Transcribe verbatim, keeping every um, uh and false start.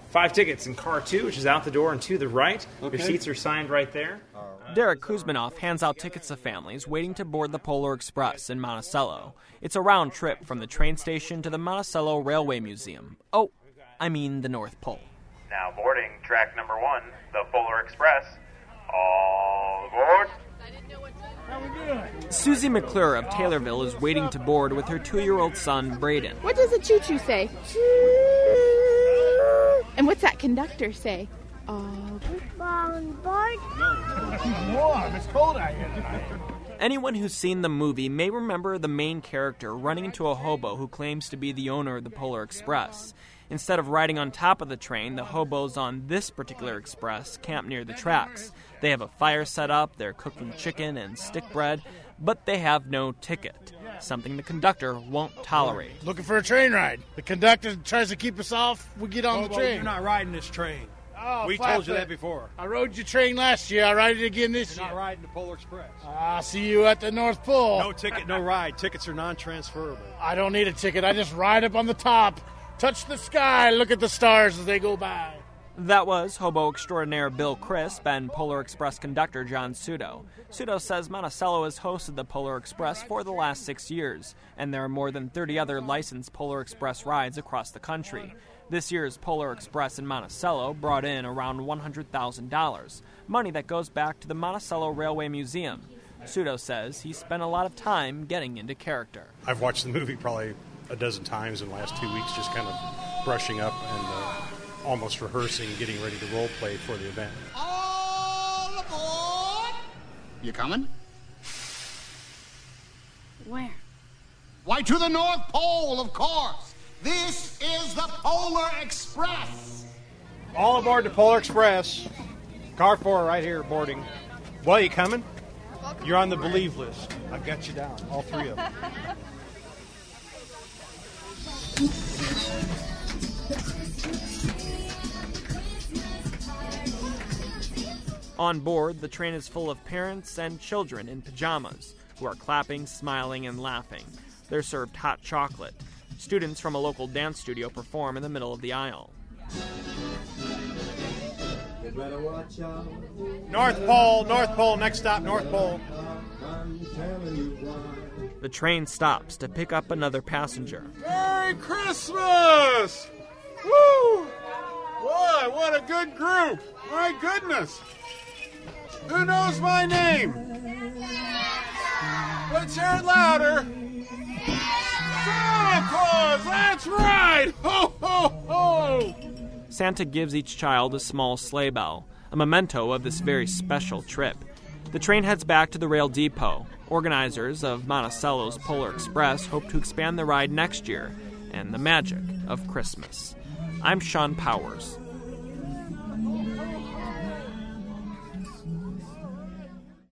Five tickets in car two, which is out the door and to the right. Okay. Your seats are signed right there. Derek Kuzminoff hands out tickets to families waiting to board the Polar Express in Monticello. It's a round trip from the train station to the Monticello Railway Museum. Oh, I mean the North Pole. Now boarding track number one, the Polar Express. All aboard. Susie McClure of Taylorville is waiting to board with her two-year-old son, Braden. What does a choo-choo say? And what's that conductor say? All on board? It's warm. It's cold out here tonight. Anyone who's seen the movie may remember the main character running into a hobo who claims to be the owner of the Polar Express. Instead of riding on top of the train, the hobos on this particular express camp near the tracks. They have a fire set up, they're cooking chicken and stick bread, but they have no ticket, something the conductor won't tolerate. Looking for a train ride. The conductor tries to keep us off, we get on Hobo, the train. You're not riding this train. Oh, we flat told you foot. that before. I rode your train last year. I ride it again this You're year. not riding the Polar Express. I'll see you at the North Pole. No ticket, no ride. Tickets are non-transferable. I don't need a ticket. I just ride up on the top, touch the sky, look at the stars as they go by. That was hobo extraordinaire Bill Crisp and Polar Express conductor John Sudo. Sudo says Monticello has hosted the Polar Express for the last six years, and there are more than thirty other licensed Polar Express rides across the country. This year's Polar Express in Monticello brought in around one hundred thousand dollars, money that goes back to the Monticello Railway Museum. Sudo says he spent a lot of time getting into character. I've watched the movie probably a dozen times in the last two weeks, just kind of brushing up and uh, almost rehearsing, getting ready to role play for the event. All aboard! You coming? Where? Why, to the North Pole, of course. This is the Polar Express. All aboard the Polar Express. Car four right here boarding. Well, you coming? You're on the Believe list. I've got you down, all three of them. On board, the train is full of parents and children in pajamas who are clapping, smiling, and laughing. They're served hot chocolate. Students from a local dance studio perform in the middle of the aisle. North Pole, North Pole, next stop, North Pole. The train stops to pick up another passenger. Merry Christmas! Woo! Boy, what a good group! My goodness! Who knows my name? Let's hear it louder! Santa Claus! That's right! Ho, ho, ho! Santa gives each child a small sleigh bell, a memento of this very special trip. The train heads back to the rail depot. Organizers of Monticello's Polar Express hope to expand the ride next year and the magic of Christmas. I'm Sean Powers.